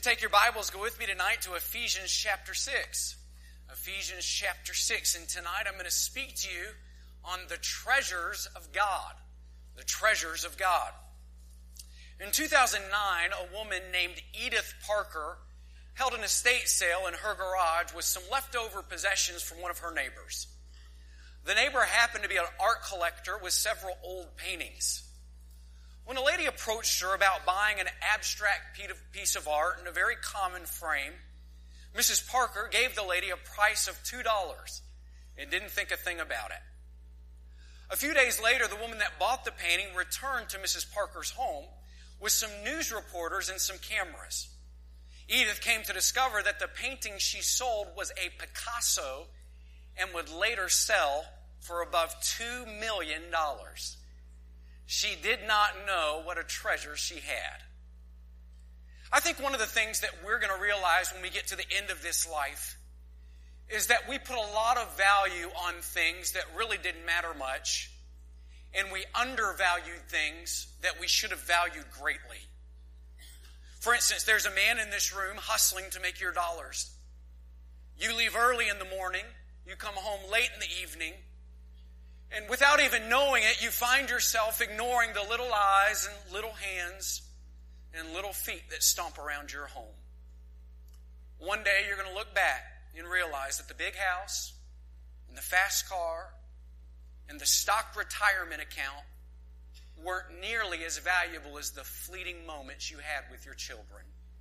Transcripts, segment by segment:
take your Bibles, go with me tonight to Ephesians chapter 6. Ephesians chapter 6. And tonight I'm going to speak to you on the treasures of God. The treasures of God. In 2009, a woman named Edith Parker held an estate sale in her garage with some leftover possessions from one of her neighbors. The neighbor happened to be an art collector with several old paintings. When a lady approached her about buying an abstract piece of art in a very common frame, Mrs. Parker gave the lady a price of $2 and didn't think a thing about it. A few days later, the woman that bought the painting returned to Mrs. Parker's home with some news reporters and some cameras. Edith came to discover that the painting she sold was a Picasso and would later sell for above $2 million. She did not know what a treasure she had. I think one of the things that we're going to realize when we get to the end of this life is that we put a lot of value on things that really didn't matter much, and we undervalued things that we should have valued greatly. For instance, there's a man in this room hustling to make your dollars. You leave early in the morning, you come home late in the evening, and without even knowing it, you find yourself ignoring the little eyes and little hands and little feet that stomp around your home. One day you're going to look back and realize that the big house and the fast car and the stock retirement account weren't nearly as valuable as the fleeting moments you had with your children.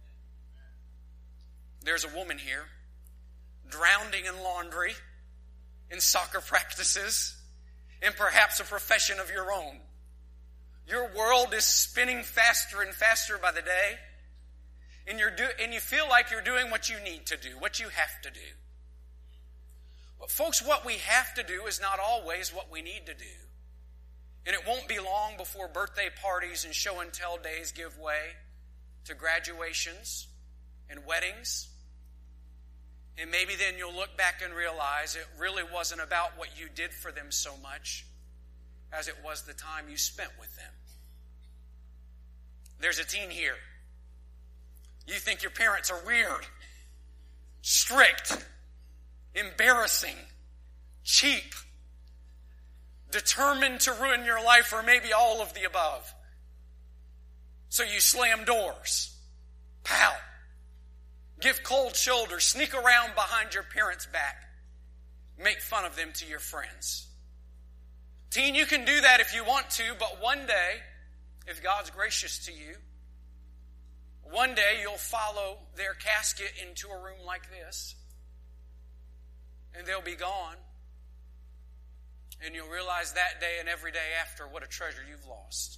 There's a woman here drowning in laundry, in soccer practices, and perhaps a profession of your own. Your world is spinning faster and faster by the day, and you feel like you're doing what you need to do, what you have to do. But folks, what we have to do is not always what we need to do. And it won't be long before birthday parties and show and tell days give way to graduations and weddings. And maybe then you'll look back and realize it really wasn't about what you did for them so much as it was the time you spent with them. There's a teen here. You think your parents are weird, strict, embarrassing, cheap, determined to ruin your life, or maybe all of the above. So you slam doors, pout, give cold shoulders, sneak around behind your parents' back, make fun of them to your friends. Teen, you can do that if you want to, but one day, if God's gracious to you, one day you'll follow their casket into a room like this, and they'll be gone. And you'll realize that day and every day after what a treasure you've lost.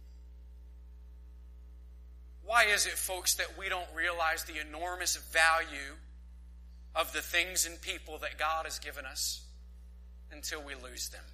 Why is it, folks, that we don't realize the enormous value of the things and people that God has given us until we lose them?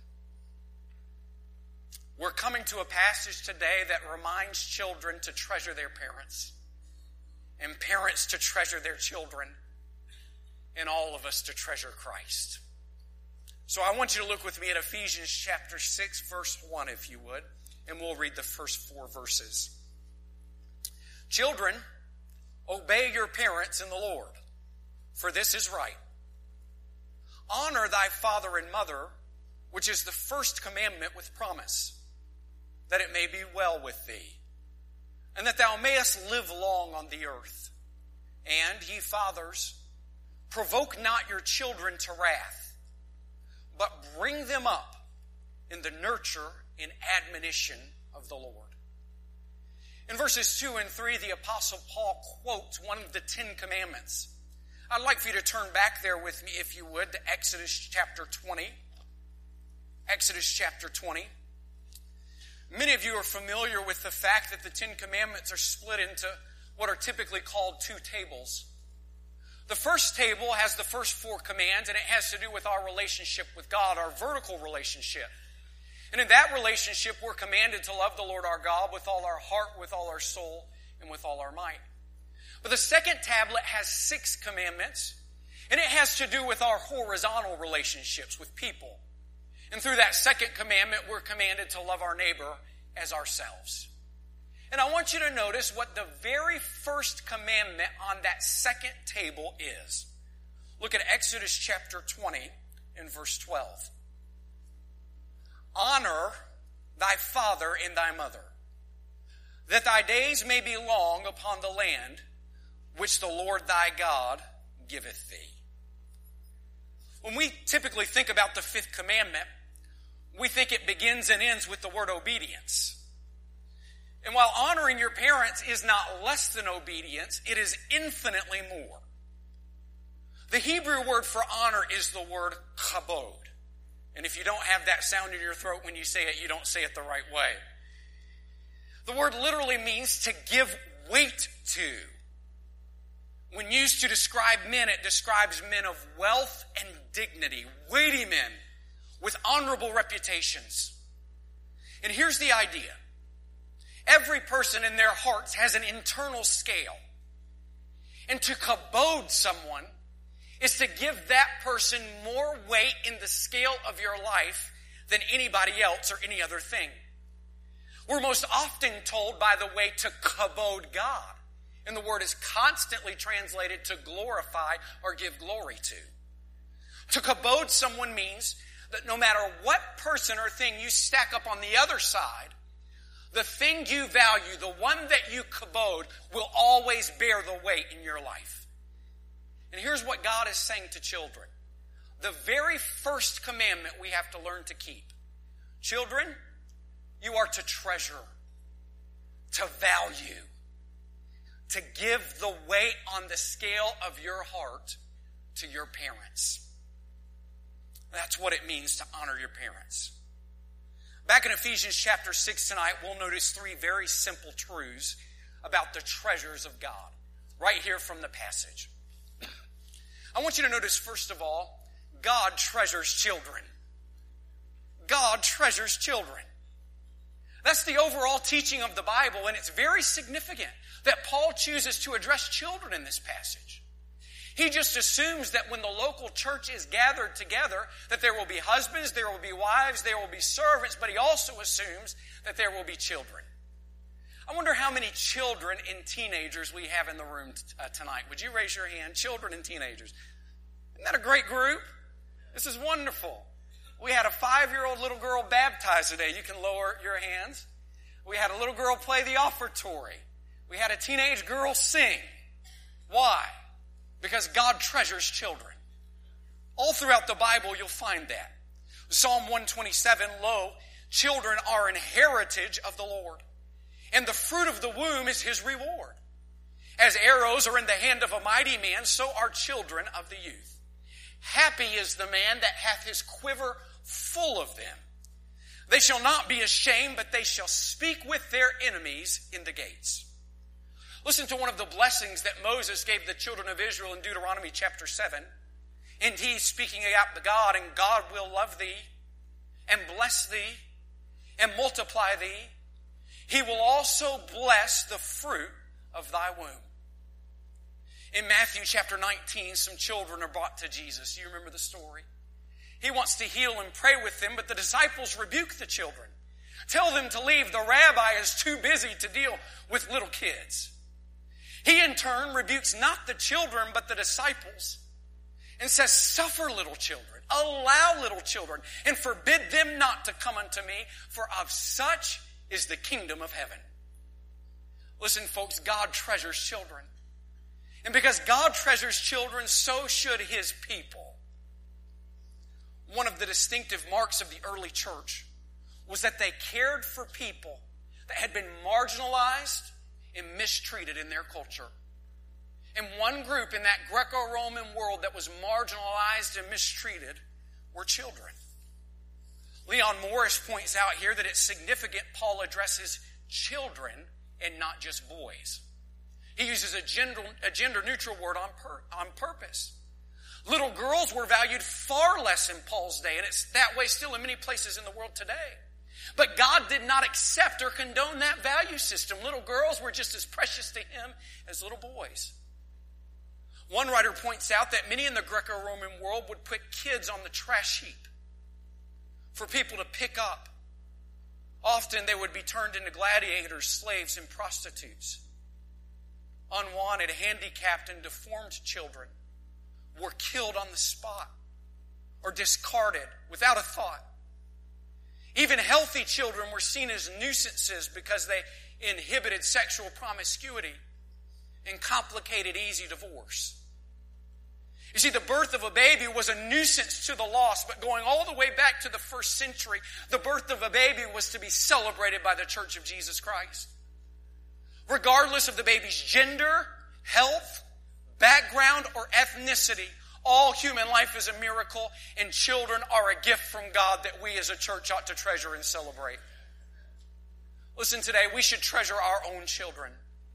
We're coming to a passage today that reminds children to treasure their parents, and parents to treasure their children, and all of us to treasure Christ. So I want you to look with me at Ephesians chapter 6, verse 1, if you would, and we'll read the first 4 verses. Children, obey your parents in the Lord, for this is right. Honor thy father and mother, which is the first commandment with promise, that it may be well with thee, and that thou mayest live long on the earth. And, ye fathers, provoke not your children to wrath, but bring them up in the nurture and admonition of the Lord. In verses 2 and 3, the Apostle Paul quotes one of the 10 Commandments. I'd like for you to turn back there with me, if you would, to Exodus chapter 20. Exodus chapter 20. Many of you are familiar with the fact that the 10 Commandments are split into what are typically called 2 tables. The first table has the first 4 commands, and it has to do with our relationship with God, our vertical relationship. And in that relationship, we're commanded to love the Lord our God with all our heart, with all our soul, and with all our might. But the second tablet has 6 commandments, and it has to do with our horizontal relationships with people. And through that second commandment, we're commanded to love our neighbor as ourselves. And I want you to notice what the very first commandment on that second table is. Look at Exodus chapter 20 and verse 12. Honor thy father and thy mother, that thy days may be long upon the land which the Lord thy God giveth thee. When we typically think about the fifth commandment, we think it begins and ends with the word obedience. And while honoring your parents is not less than obedience, it is infinitely more. The Hebrew word for honor is the word kabod. And if you don't have that sound in your throat when you say it, you don't say it the right way. The word literally means to give weight to. When used to describe men, it describes men of wealth and dignity, weighty men with honorable reputations. And here's the idea. Every person in their hearts has an internal scale. And to kabod someone is to give that person more weight in the scale of your life than anybody else or any other thing. We're most often told, by the way, to kabod God. And the word is constantly translated to glorify or give glory to. To kabod someone means that no matter what person or thing you stack up on the other side, the thing you value, the one that you kabod, will always bear the weight in your life. And here's what God is saying to children. The very first commandment we have to learn to keep. Children, you are to treasure, to value, to give the weight on the scale of your heart to your parents. That's what it means to honor your parents. Back in Ephesians chapter 6 tonight, we'll notice three very simple truths about the treasures of God, right here from the passage. I want you to notice, first of all, God treasures children. God treasures children. That's the overall teaching of the Bible, and it's very significant that Paul chooses to address children in this passage. He just assumes that when the local church is gathered together, that there will be husbands, there will be wives, there will be servants, but he also assumes that there will be children. I wonder how many children and teenagers we have in the room tonight. Would you raise your hand? Children and teenagers. Isn't that a great group? This is wonderful. We had a 5-year-old little girl baptized today. You can lower your hands. We had a little girl play the offertory. We had a teenage girl sing. Why? Because God treasures children. All throughout the Bible, you'll find that. Psalm 127, lo, children are an heritage of the Lord, and the fruit of the womb is his reward. As arrows are in the hand of a mighty man, so are children of the youth. Happy is the man that hath his quiver full of them. They shall not be ashamed, but they shall speak with their enemies in the gates. Listen to one of the blessings that Moses gave the children of Israel in Deuteronomy chapter 7. And he, speaking about the God, and God will love thee, and bless thee, and multiply thee. He will also bless the fruit of thy womb. In Matthew chapter 19, some children are brought to Jesus. You remember the story? He wants to heal and pray with them, but the disciples rebuke the children. Tell them to leave. The rabbi is too busy to deal with little kids. He in turn rebukes not the children, but the disciples, and says, suffer little children, allow little children, and forbid them not to come unto me, for of such is the kingdom of heaven. Listen, folks, God treasures children. And because God treasures children, so should his people. One of the distinctive marks of the early church was that they cared for people that had been marginalized and mistreated in their culture. And one group in that Greco-Roman world that was marginalized and mistreated were children. Leon Morris points out here that it's significant Paul addresses children and not just boys. He uses a gender-neutral word on purpose. Little girls were valued far less in Paul's day, and it's that way still in many places in the world today. But God did not accept or condone that value system. Little girls were just as precious to him as little boys. One writer points out that many in the Greco-Roman world would put kids on the trash heap for people to pick up. Often they would be turned into gladiators, slaves, and prostitutes. Unwanted, handicapped, and deformed children were killed on the spot or discarded without a thought. Even healthy children were seen as nuisances because they inhibited sexual promiscuity and complicated easy divorce. You see, the birth of a baby was a nuisance to the lost, but going all the way back to the first century, the birth of a baby was to be celebrated by the Church of Jesus Christ. Regardless of the baby's gender, health, background, or ethnicity, all human life is a miracle, and children are a gift from God that we as a church ought to treasure and celebrate. Listen, today we should treasure our own children.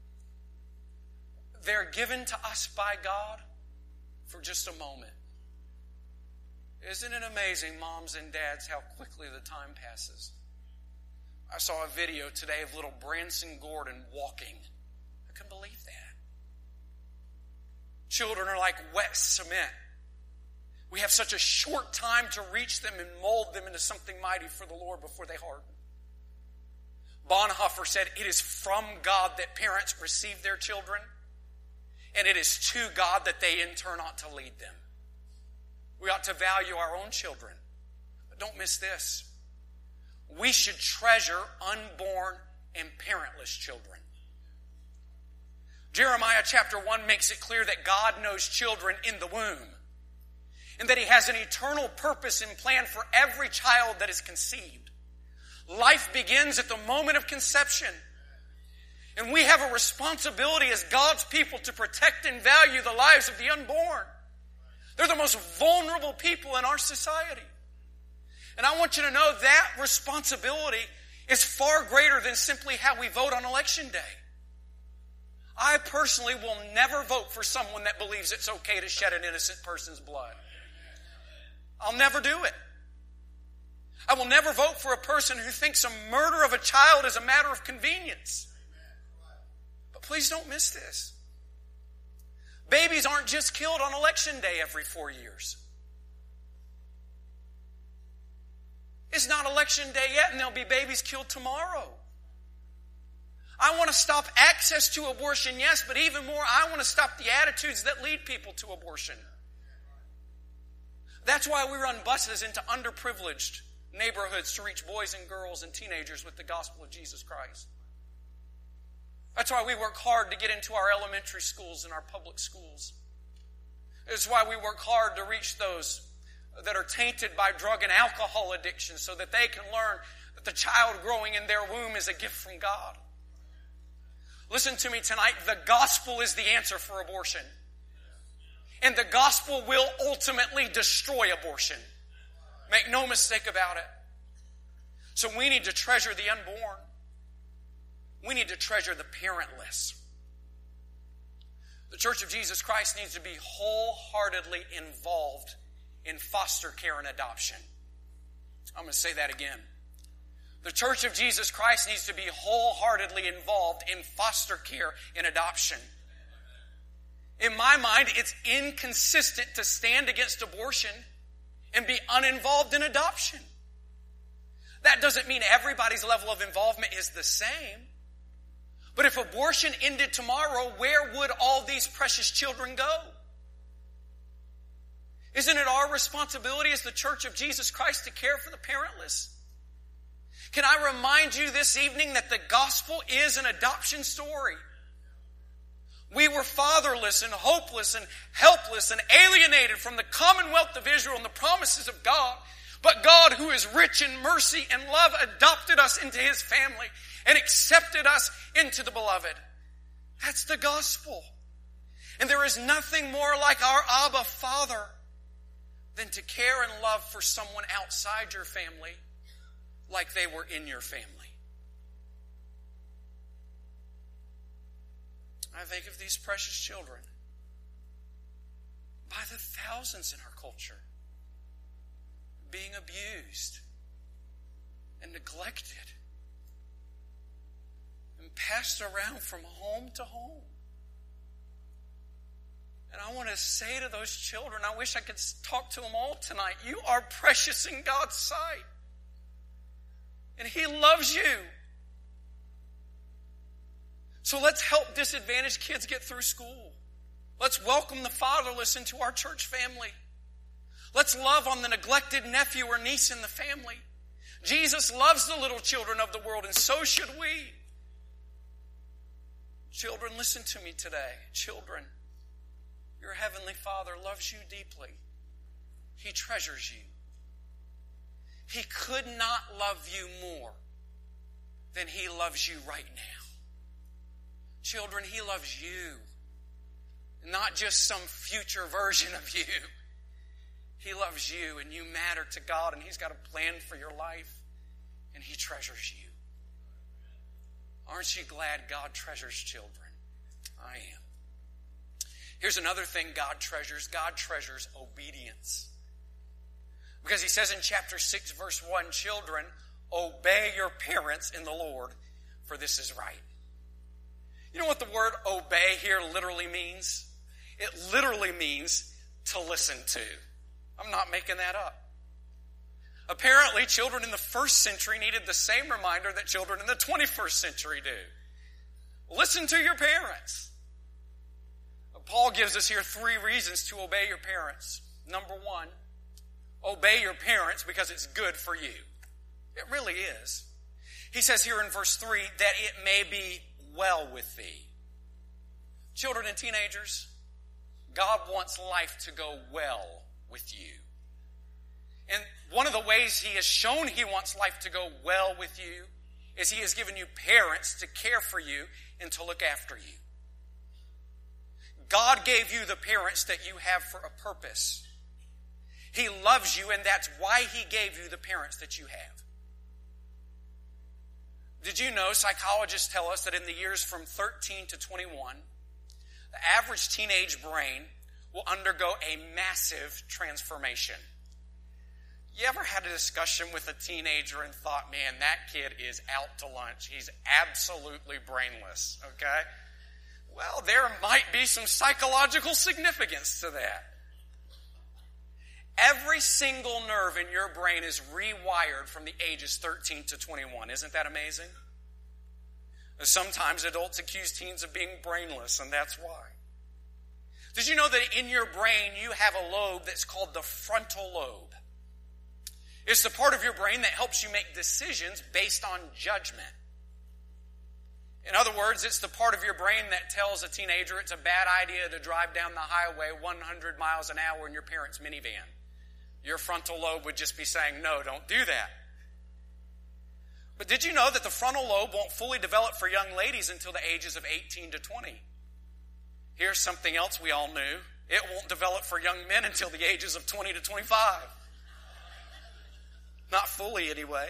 They're given to us by God for just a moment. Isn't it amazing, moms and dads, how quickly the time passes? I saw a video today of little Branson Gordon walking. I couldn't believe that. Children are like wet cement. We have such a short time to reach them and mold them into something mighty for the Lord before they harden. Bonhoeffer said, it is from God that parents receive their children, and it is to God that they in turn ought to lead them. We ought to value our own children. But don't miss this. We should treasure unborn and parentless children. Jeremiah chapter 1 makes it clear that God knows children in the womb, and that He has an eternal purpose and plan for every child that is conceived. Life begins at the moment of conception. And we have a responsibility as God's people to protect and value the lives of the unborn. They're the most vulnerable people in our society. And I want you to know that responsibility is far greater than simply how we vote on election day. I personally will never vote for someone that believes it's okay to shed an innocent person's blood. I'll never do it. I will never vote for a person who thinks a murder of a child is a matter of convenience. But please don't miss this. Babies aren't just killed on election day every 4 years. It's not election day yet, and there'll be babies killed tomorrow. I want to stop access to abortion, yes, but even more, I want to stop the attitudes that lead people to abortion. That's why we run buses into underprivileged neighborhoods to reach boys and girls and teenagers with the gospel of Jesus Christ. That's why we work hard to get into our elementary schools and our public schools. It's why we work hard to reach those that are tainted by drug and alcohol addiction so that they can learn that the child growing in their womb is a gift from God. Listen to me tonight. The gospel is the answer for abortion. And the gospel will ultimately destroy abortion. Make no mistake about it. So we need to treasure the unborn. We need to treasure the parentless. The Church of Jesus Christ needs to be wholeheartedly involved in foster care and adoption. I'm going to say that again. The Church of Jesus Christ needs to be wholeheartedly involved in foster care and adoption. In my mind, it's inconsistent to stand against abortion and be uninvolved in adoption. That doesn't mean everybody's level of involvement is the same. But if abortion ended tomorrow, where would all these precious children go? Isn't it our responsibility as the Church of Jesus Christ to care for the parentless? Can I remind you this evening that the gospel is an adoption story? We were fatherless and hopeless and helpless and alienated from the commonwealth of Israel and the promises of God. But God, who is rich in mercy and love, adopted us into His family and accepted us into the beloved. That's the gospel. And there is nothing more like our Abba Father than to care and love for someone outside your family like they were in your family. I think of these precious children by the thousands in our culture being abused and neglected and passed around from home to home. And I want to say to those children, I wish I could talk to them all tonight, you are precious in God's sight. And He loves you. So let's help disadvantaged kids get through school. Let's welcome the fatherless into our church family. Let's love on the neglected nephew or niece in the family. Jesus loves the little children of the world, and so should we. Children, listen to me today. Children, your Heavenly Father loves you deeply. He treasures you. He could not love you more than He loves you right now. Children, He loves you. Not just some future version of you. He loves you, and you matter to God, and He's got a plan for your life, and He treasures you. Aren't you glad God treasures children? I am. Here's another thing God treasures. God treasures obedience. Because He says in chapter 6, verse 1, children, obey your parents in the Lord, for this is right. You know what the word obey here literally means? It literally means to listen to. I'm not making that up. Apparently, children in the first century needed the same reminder that children in the 21st century do. Listen to your parents. Paul gives us here 3 reasons to obey your parents. Number 1, obey your parents because it's good for you. It really is. He says here in verse 3 that it may be well with thee. Children and teenagers, God wants life to go well with you. And one of the ways He has shown He wants life to go well with you is He has given you parents to care for you and to look after you. God gave you the parents that you have for a purpose. He loves you, and that's why He gave you the parents that you have. Did you know psychologists tell us that in the years from 13 to 21, the average teenage brain will undergo a massive transformation? You ever had a discussion with a teenager and thought, man, that kid is out to lunch. He's absolutely brainless, okay? Well, there might be some psychological significance to that. Every single nerve in your brain is rewired from the ages 13 to 21. Isn't that amazing? Sometimes adults accuse teens of being brainless, and that's why. Did you know that in your brain you have a lobe that's called the frontal lobe? It's the part of your brain that helps you make decisions based on judgment. In other words, it's the part of your brain that tells a teenager it's a bad idea to drive down the highway 100 miles an hour in your parents' minivan. Your frontal lobe would just be saying, no, don't do that. But did you know that the frontal lobe won't fully develop for young ladies until the ages of 18 to 20? Here's something else we all knew. It won't develop for young men until the ages of 20 to 25. Not fully, anyway.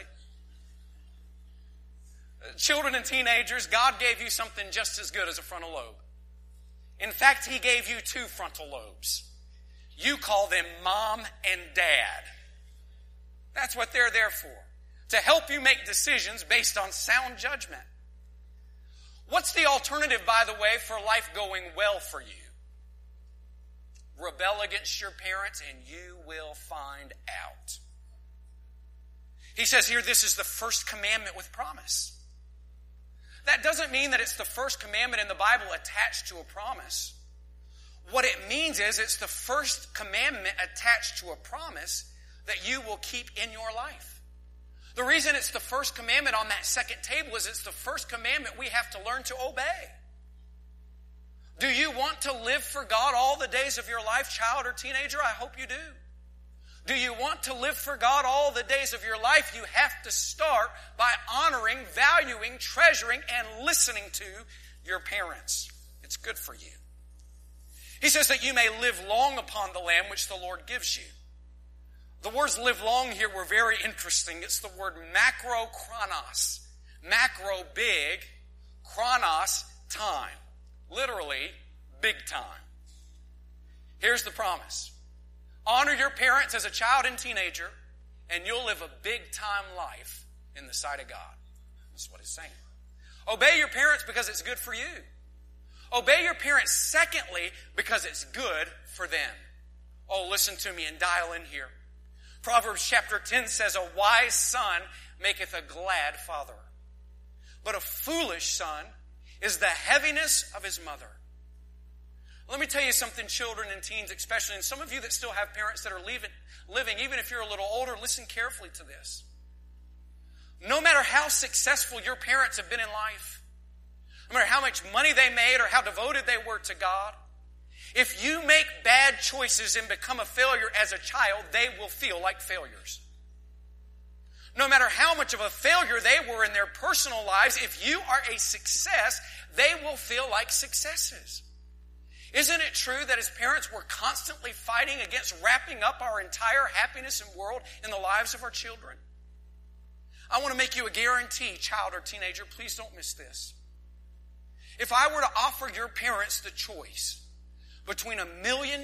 Children and teenagers, God gave you something just as good as a frontal lobe. In fact, He gave you 2 frontal lobes. You call them mom and dad. That's what they're there for. To help you make decisions based on sound judgment. What's the alternative, by the way, for life going well for you? Rebel against your parents and you will find out. He says here, this is the first commandment with promise. That doesn't mean that it's the first commandment in the Bible attached to a promise. What it means is it's the first commandment attached to a promise that you will keep in your life. The reason it's the first commandment on that second table is it's the first commandment we have to learn to obey. Do you want to live for God all the days of your life, child or teenager? I hope you do. Do you want to live for God all the days of your life? You have to start by honoring, valuing, treasuring, and listening to your parents. It's good for you. He says that you may live long upon the land which the Lord gives you. The words live long here were very interesting. It's the word macrochronos. Macro, big. Chronos, time. Literally, big time. Here's the promise. Honor your parents as a child and teenager, and you'll live a big-time life in the sight of God. That's what it's saying. Obey your parents because it's good for you. Obey your parents, secondly, because it's good for them. Oh, listen to me and dial in here. Proverbs chapter 10 says, a wise son maketh a glad father. But a foolish son is the heaviness of his mother. Let me tell you something, children and teens especially, and some of you that still have parents that are living, even if you're a little older, listen carefully to this. No matter how successful your parents have been in life, no matter how much money they made or how devoted they were to God, if you make bad choices and become a failure as a child, they will feel like failures. No matter how much of a failure they were in their personal lives, if you are a success, they will feel like successes. Isn't it true that as parents we're constantly fighting against wrapping up our entire happiness and world in the lives of our children? I want to make you a guarantee, child or teenager, please don't miss this. If I were to offer your parents the choice between $1 million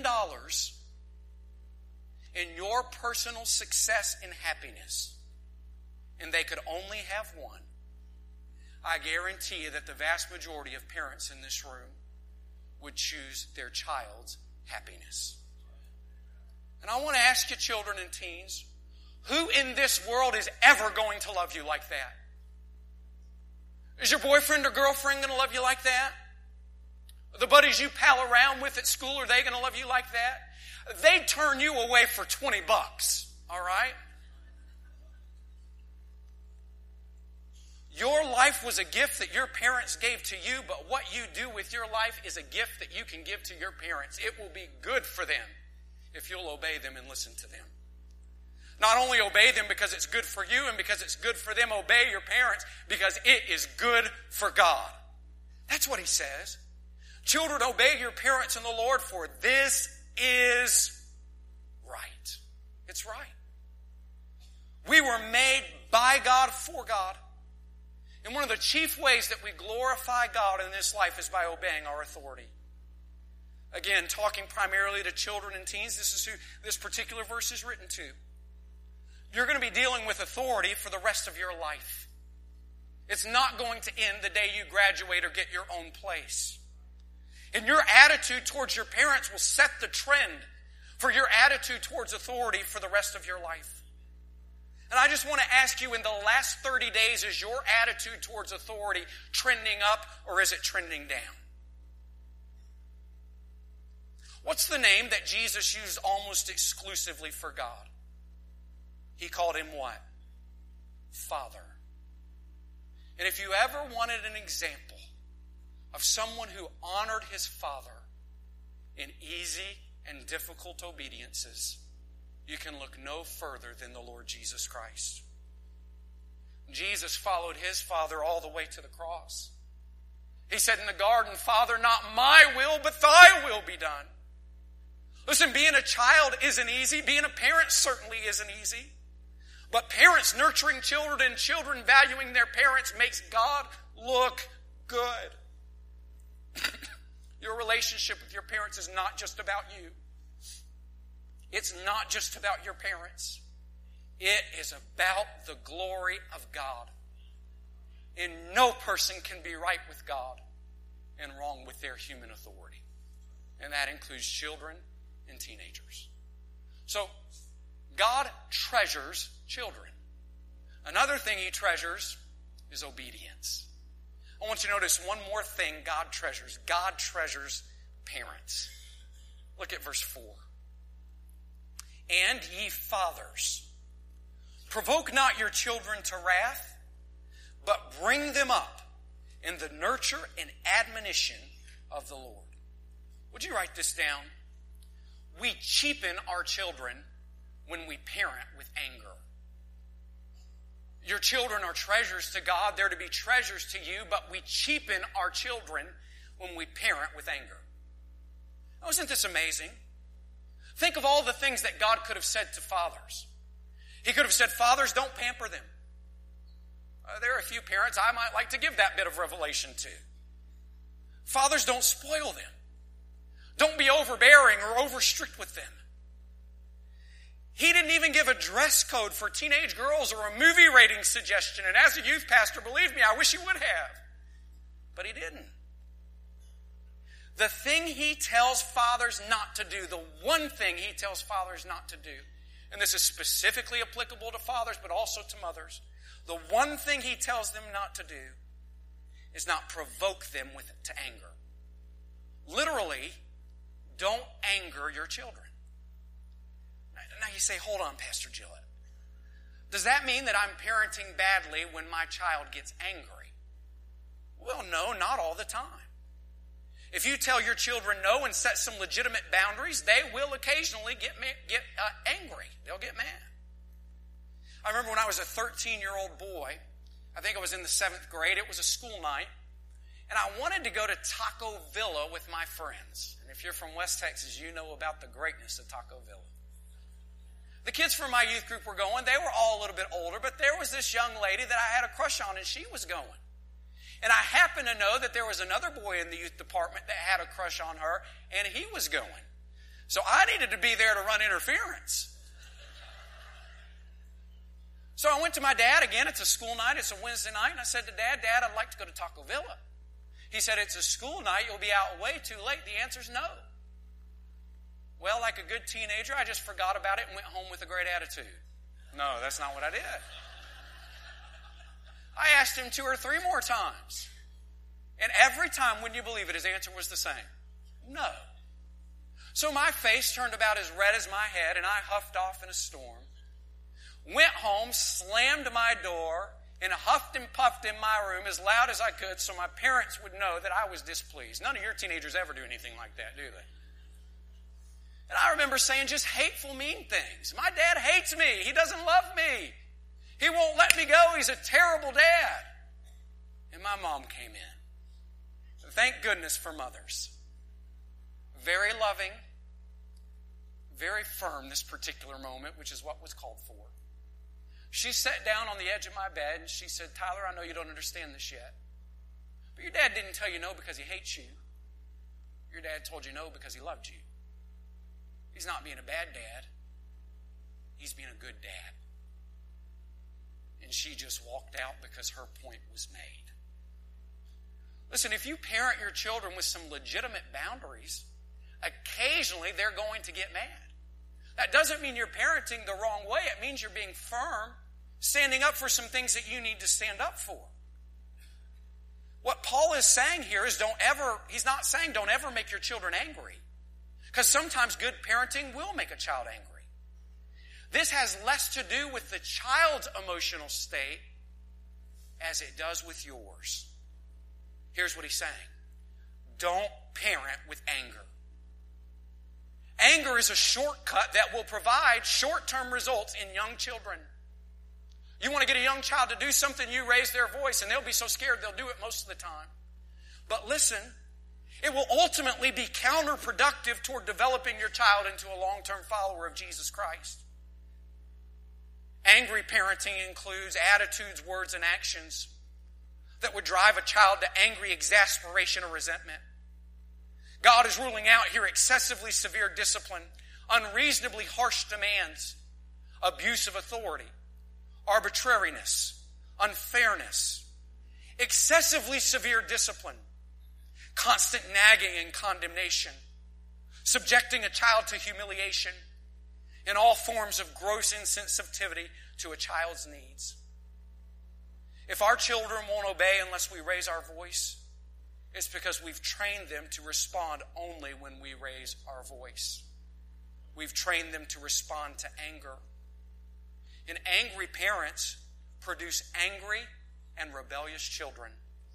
and your personal success and happiness, and they could only have one, I guarantee you that the vast majority of parents in this room would choose their child's happiness. And I want to ask you, children and teens, who in this world is ever going to love you like that? Is your boyfriend or girlfriend going to love you like that? The buddies you pal around with at school, are they going to love you like that? They'd turn you away for $20, all right? Your life was a gift that your parents gave to you, but what you do with your life is a gift that you can give to your parents. It will be good for them if you'll obey them and listen to them. Not only obey them because it's good for you and because it's good for them, obey your parents because it is good for God. That's what he says. Children, obey your parents in the Lord, for this is right. It's right. We were made by God for God. And one of the chief ways that we glorify God in this life is by obeying our authority. Again, talking primarily to children and teens, this is who this particular verse is written to. You're going to be dealing with authority for the rest of your life. It's not going to end the day you graduate or get your own place. And your attitude towards your parents will set the trend for your attitude towards authority for the rest of your life. And I just want to ask you, in the last 30 days, is your attitude towards authority trending up or is it trending down? What's the name that Jesus used almost exclusively for God? He called him what? Father. And if you ever wanted an example of someone who honored his Father in easy and difficult obediences, you can look no further than the Lord Jesus Christ. Jesus followed his Father all the way to the cross. He said in the garden, Father, not my will, but thy will be done. Listen, being a child isn't easy. Being a parent certainly isn't easy. But parents nurturing children and children valuing their parents makes God look good. Your relationship with your parents is not just about you. It's not just about your parents. It is about the glory of God. And no person can be right with God and wrong with their human authority. And that includes children and teenagers. So, God treasures children. Another thing he treasures is obedience. I want you to notice one more thing God treasures. God treasures parents. Look at verse 4. And ye fathers, provoke not your children to wrath, but bring them up in the nurture and admonition of the Lord. Would you write this down? We cheapen our children when we parent with anger. Your children are treasures to God. They're to be treasures to you, but we cheapen our children when we parent with anger. Now, isn't this amazing? Think of all the things that God could have said to fathers. He could have said, fathers, don't pamper them. There are a few parents I might like to give that bit of revelation to. Fathers, don't spoil them. Don't be overbearing or over strict with them. He didn't even give a dress code for teenage girls or a movie rating suggestion. And as a youth pastor, believe me, I wish he would have. But he didn't. The thing he tells fathers not to do, the one thing he tells fathers not to do, and this is specifically applicable to fathers but also to mothers, the one thing he tells them not to do is not provoke them to anger. Literally, don't anger your children. Now you say, hold on, Pastor Gillett. Does that mean that I'm parenting badly when my child gets angry? Well, no, not all the time. If you tell your children no and set some legitimate boundaries, they will occasionally get angry. They'll get mad. I remember when I was a 13-year-old boy, I think I was in the 7th grade, it was a school night, and I wanted to go to Taco Villa with my friends. And if you're from West Texas, you know about the greatness of Taco Villa. The kids from my youth group were going. They were all a little bit older, but there was this young lady that I had a crush on, and she was going. And I happened to know that there was another boy in the youth department that had a crush on her, and he was going. So I needed to be there to run interference. So I went to my dad again. It's a school night. It's a Wednesday night. And I said to Dad, I'd like to go to Taco Villa. He said, it's a school night. You'll be out way too late. The answer's no. Well, like a good teenager, I just forgot about it and went home with a great attitude. No, that's not what I did. I asked him 2 or 3 more times. And every time, wouldn't you believe it, his answer was the same. No. So my face turned about as red as my head, and I huffed off in a storm. Went home, slammed my door, and huffed and puffed in my room as loud as I could so my parents would know that I was displeased. None of your teenagers ever do anything like that, do they? And I remember saying just hateful, mean things. My dad hates me. He doesn't love me. He won't let me go. He's a terrible dad. And my mom came in. Thank goodness for mothers. Very loving, very firm this particular moment, which is what was called for. She sat down on the edge of my bed and she said, Tyler, I know you don't understand this yet, but your dad didn't tell you no because he hates you. Your dad told you no because he loved you. He's not being a bad dad. He's being a good dad. And she just walked out because her point was made. Listen, if you parent your children with some legitimate boundaries, occasionally they're going to get mad. That doesn't mean you're parenting the wrong way. It means you're being firm, standing up for some things that you need to stand up for. What Paul is saying here is he's not saying don't ever make your children angry. Because sometimes good parenting will make a child angry. This has less to do with the child's emotional state as it does with yours. Here's what he's saying. Don't parent with anger. Anger is a shortcut that will provide short-term results in young children. You want to get a young child to do something, you raise their voice, and they'll be so scared they'll do it most of the time. But listen, it will ultimately be counterproductive toward developing your child into a long-term follower of Jesus Christ. Angry parenting includes attitudes, words, and actions that would drive a child to angry exasperation or resentment. God is ruling out here excessively severe discipline, unreasonably harsh demands, abuse of authority, arbitrariness, unfairness, excessively severe discipline, constant nagging and condemnation, subjecting a child to humiliation, and all forms of gross insensitivity to a child's needs. If our children won't obey unless we raise our voice, it's because we've trained them to respond only when we raise our voice. We've trained them to respond to anger. And angry parents produce angry and rebellious children.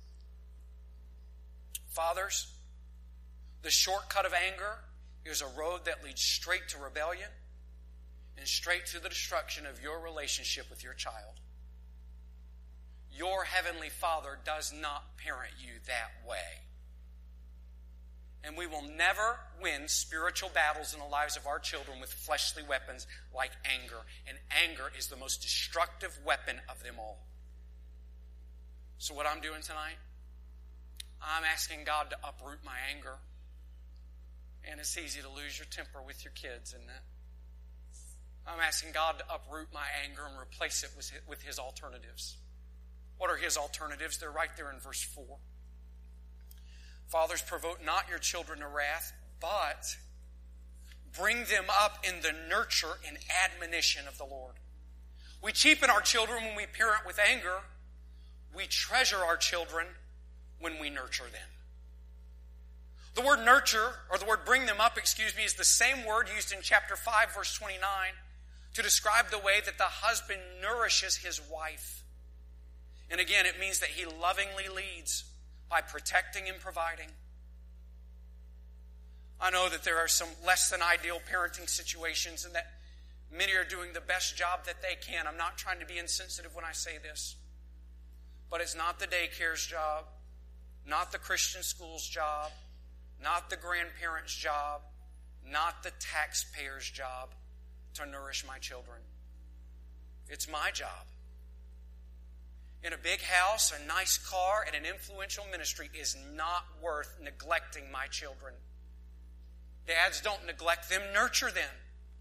Fathers, the shortcut of anger is a road that leads straight to rebellion and straight to the destruction of your relationship with your child. Your Heavenly Father does not parent you that way. And we will never win spiritual battles in the lives of our children with fleshly weapons like anger. And anger is the most destructive weapon of them all. So what I'm doing tonight, I'm asking God to uproot my anger. And it's easy to lose your temper with your kids, isn't it? I'm asking God to uproot my anger and replace it with His alternatives. What are His alternatives? They're right there in verse 4. Fathers, provoke not your children to wrath, but bring them up in the nurture and admonition of the Lord. We cheapen our children when we parent with anger. We treasure our children when we nurture them. The word nurture, or the word bring them up, is the same word used in chapter 5, verse 29, to describe the way that the husband nourishes his wife. And again, it means that he lovingly leads by protecting and providing. I know that there are some less than ideal parenting situations and that many are doing the best job that they can. I'm not trying to be insensitive when I say this. But it's not the daycare's job, not the Christian school's job, not the grandparent's job, not the taxpayer's job to nourish my children. It's my job. In a big house, a nice car, and an influential ministry is not worth neglecting my children. Dads, don't neglect them, nurture them.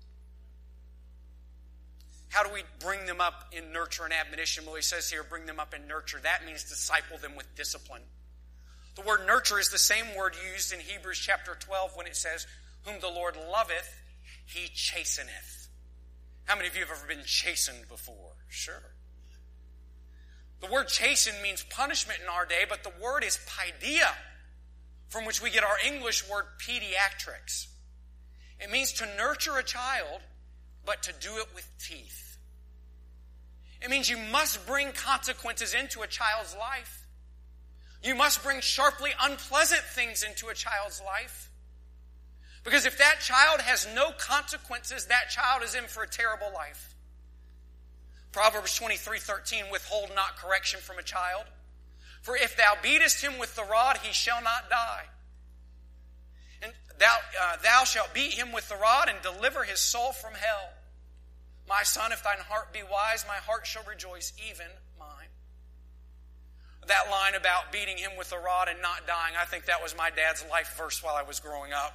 How do we bring them up in nurture and admonition? Well, he says here, bring them up in nurture. That means disciple them with discipline. The word nurture is the same word used in Hebrews chapter 12 when it says, whom the Lord loveth, he chasteneth. How many of you have ever been chastened before? Sure. The word chasten means punishment in our day, but the word is paideia, from which we get our English word pediatrics. It means to nurture a child, but to do it with teeth. It means you must bring consequences into a child's life. You must bring sharply unpleasant things into a child's life. Because if that child has no consequences, that child is in for a terrible life. Proverbs 23:13, withhold not correction from a child. For if thou beatest him with the rod, he shall not die. And thou shalt beat him with the rod and deliver his soul from hell. My son, if thine heart be wise, my heart shall rejoice, even mine. That line about beating him with the rod and not dying, I think that was my dad's life verse while I was growing up.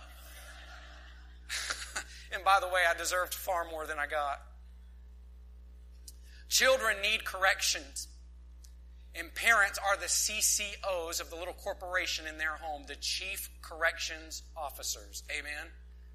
And by the way, I deserved far more than I got. Children need corrections. And parents are the CCOs of the little corporation in their home, the Chief Corrections Officers. Amen?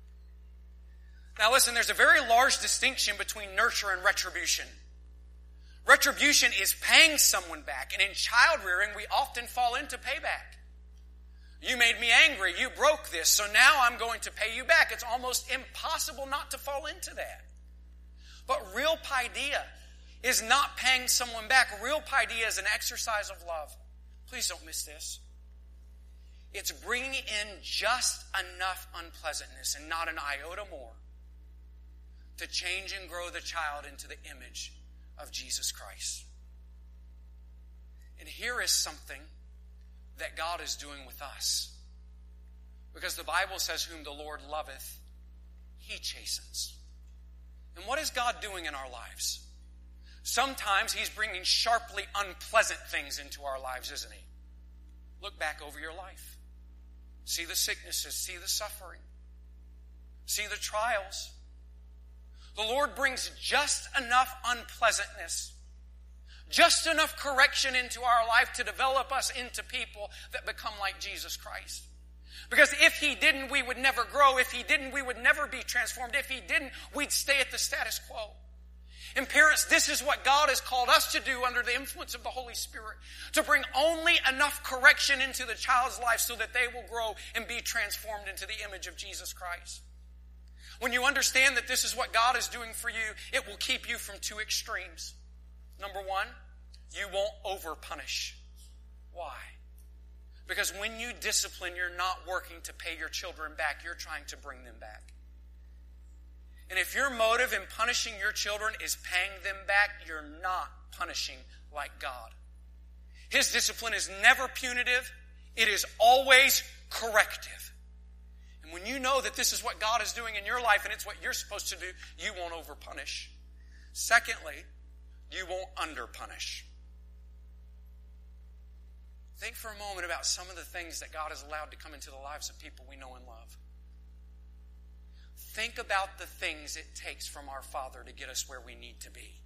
Now listen, there's a very large distinction between nurture and retribution. Retribution is paying someone back. And in child rearing, we often fall into payback. You made me angry. You broke this. So now I'm going to pay you back. It's almost impossible not to fall into that. But real paideia is not paying someone back. Real paideia is an exercise of love. Please don't miss this. It's bringing in just enough unpleasantness and not an iota more to change and grow the child into the image of Jesus Christ. And here is something that God is doing with us. Because the Bible says, whom the Lord loveth, he chastens. And what is God doing in our lives? Sometimes he's bringing sharply unpleasant things into our lives, isn't he? Look back over your life. See the sicknesses, see the suffering, see the trials. The Lord brings just enough unpleasantness, just enough correction into our life to develop us into people that become like Jesus Christ. Because if he didn't, we would never grow. If he didn't, we would never be transformed. If he didn't, we'd stay at the status quo. And parents, this is what God has called us to do under the influence of the Holy Spirit. To bring only enough correction into the child's life so that they will grow and be transformed into the image of Jesus Christ. When you understand that this is what God is doing for you, it will keep you from two extremes. Number one, you won't over-punish. Why? Because when you discipline, you're not working to pay your children back. You're trying to bring them back. And if your motive in punishing your children is paying them back, you're not punishing like God. His discipline is never punitive. It is always corrective. And when you know that this is what God is doing in your life and it's what you're supposed to do, you won't over-punish. Secondly, you won't under-punish. Think for a moment about some of the things that God has allowed to come into the lives of people we know and love. Think about the things it takes from our Father to get us where we need to be.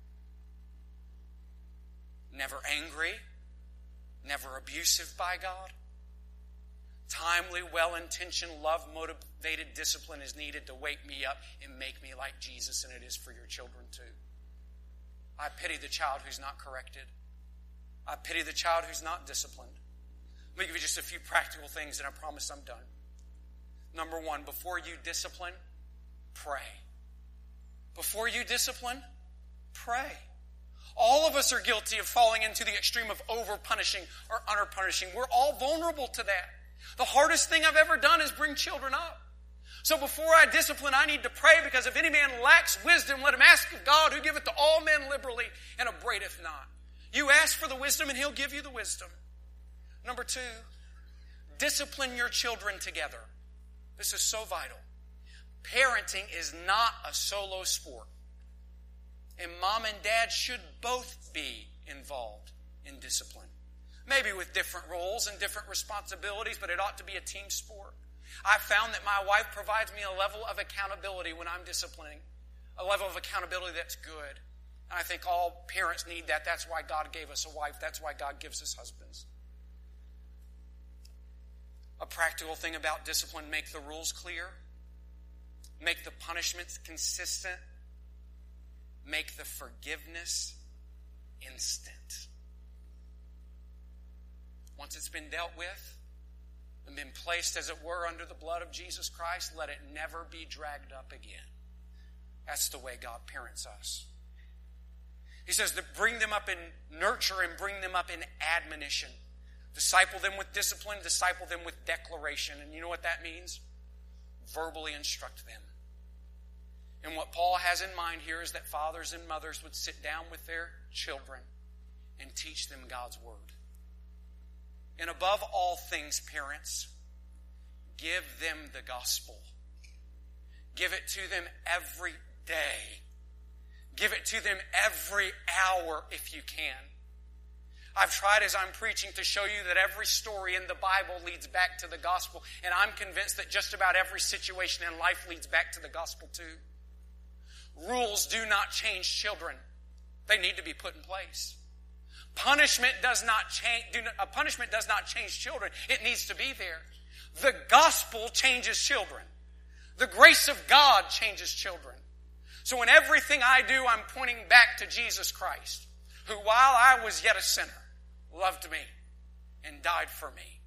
Never angry, never abusive by God. Timely, well-intentioned, love-motivated discipline is needed to wake me up and make me like Jesus, and it is for your children too. I pity the child who's not corrected. I pity the child who's not disciplined. Let me give you just a few practical things, and I promise I'm done. Number one, before you discipline, pray. Before you discipline, pray. All of us are guilty of falling into the extreme of over-punishing or under-punishing. We're all vulnerable to that. The hardest thing I've ever done is bring children up. So before I discipline, I need to pray, because if any man lacks wisdom, let him ask of God, who giveth to all men liberally and upbraideth not. You ask for the wisdom and he'll give you the wisdom. Number two, discipline your children together. This is so vital. Parenting is not a solo sport. And mom and dad should both be involved in discipline. Maybe with different roles and different responsibilities, but it ought to be a team sport. I found that my wife provides me a level of accountability when I'm disciplining. A level of accountability that's good. And I think all parents need that. That's why God gave us a wife. That's why God gives us husbands. A practical thing about discipline: make the rules clear. Make the punishments consistent. Make the forgiveness instant. Once it's been dealt with and been placed, as it were, under the blood of Jesus Christ, let it never be dragged up again. That's the way God parents us. He says that bring them up in nurture and bring them up in admonition. Disciple them with discipline, disciple them with declaration. And you know what that means? Verbally instruct them. And what Paul has in mind here is that fathers and mothers would sit down with their children and teach them God's word. And above all things, parents, give them the gospel. Give it to them every day. Give it to them every hour if you can. I've tried as I'm preaching to show you that every story in the Bible leads back to the gospel. And I'm convinced that just about every situation in life leads back to the gospel too. Rules do not change children. They need to be put in place. Punishment does not change children. It needs to be there. The gospel changes children. The grace of God changes children. So in everything I do, I'm pointing back to Jesus Christ, who while I was yet a sinner, loved me and died for me.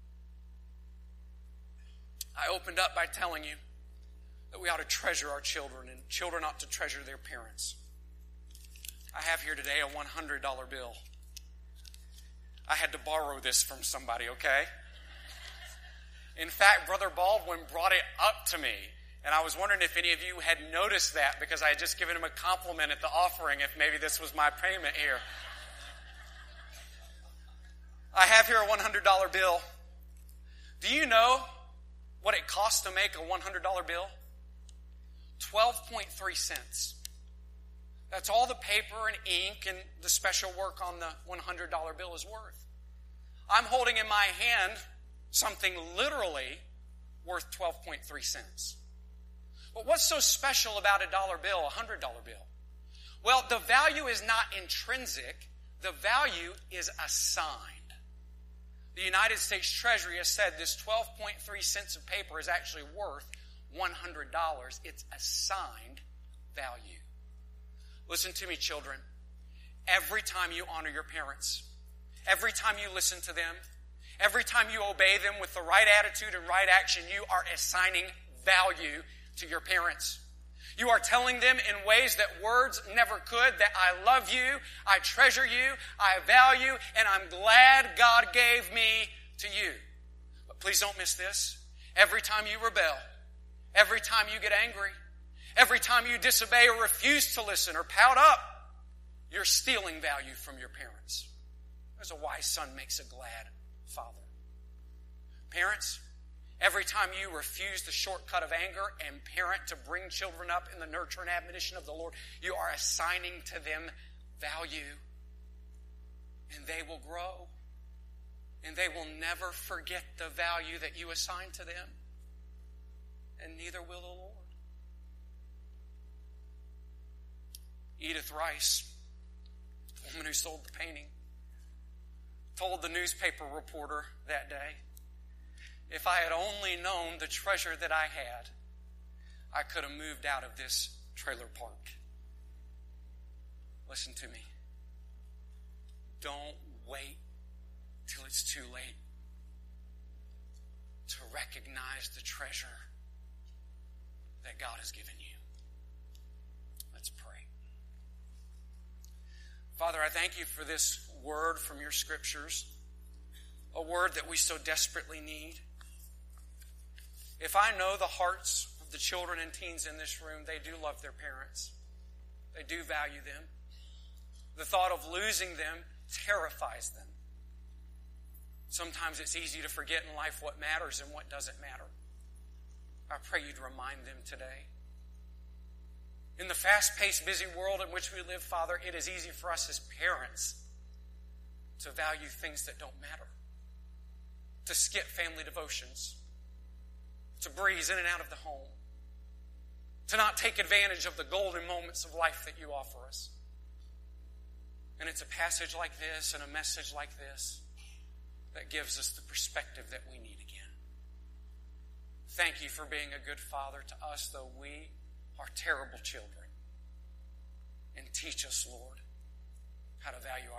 I opened up by telling you that we ought to treasure our children, and children ought to treasure their parents. I have here today a $100 bill. I had to borrow this from somebody, okay? In fact, Brother Baldwin brought it up to me, and I was wondering if any of you had noticed that, because I had just given him a compliment at the offering, if maybe this was my payment here. I have here a $100 bill. Do you know what it costs to make a $100 bill? 12.3 cents. That's all the paper and ink and the special work on the $100 bill is worth. I'm holding in my hand something literally worth 12.3 cents. But what's so special about a dollar bill, a $100 bill? Well, the value is not intrinsic. The value is assigned. The United States Treasury has said this 12.3 cents of paper is actually worth $100. It's assigned value. Listen to me, children. Every time you honor your parents, every time you listen to them, every time you obey them with the right attitude and right action, you are assigning value to your parents. You are telling them in ways that words never could that I love you, I treasure you, I value, and I'm glad God gave me to you. But please don't miss this. Every time you rebel, every time you get angry, every time you disobey or refuse to listen or pout up, you're stealing value from your parents. As a wise son makes a glad father. Parents, every time you refuse the shortcut of anger and parent to bring children up in the nurture and admonition of the Lord, you are assigning to them value. And they will grow. And they will never forget the value that you assign to them. And neither will the Lord. Edith Rice, the woman who sold the painting, told the newspaper reporter that day, if I had only known the treasure that I had, I could have moved out of this trailer park. Listen to me. Don't wait till it's too late to recognize the treasure that God has given you. Let's pray. Father, I thank you for this word from your scriptures, a word that we so desperately need. If I know the hearts of the children and teens in this room, they do love their parents. They do value them. The thought of losing them terrifies them. Sometimes it's easy to forget in life what matters and what doesn't matter. I pray you'd remind them today. In the fast-paced, busy world in which we live, Father, it is easy for us as parents to value things that don't matter, to skip family devotions, to breeze in and out of the home, to not take advantage of the golden moments of life that you offer us. And it's a passage like this and a message like this that gives us the perspective that we need again. Thank you for being a good father to us, though we are terrible children. And teach us, Lord, how to value